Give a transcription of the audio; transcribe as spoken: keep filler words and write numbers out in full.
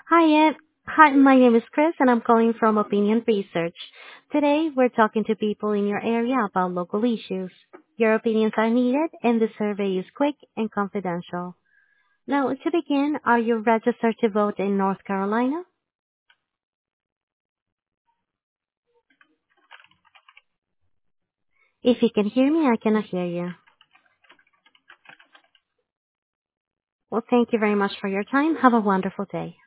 Hi, Ed. Hi, my name is Chris, and I'm calling from Opinion Research. Today, we're talking to people in your area about local issues. Your opinions are needed, and the survey is quick and confidential. Now, to begin, are you registered to vote in North Carolina? If you can hear me, I cannot hear you. Well, thank you very much for your time. Have a wonderful day.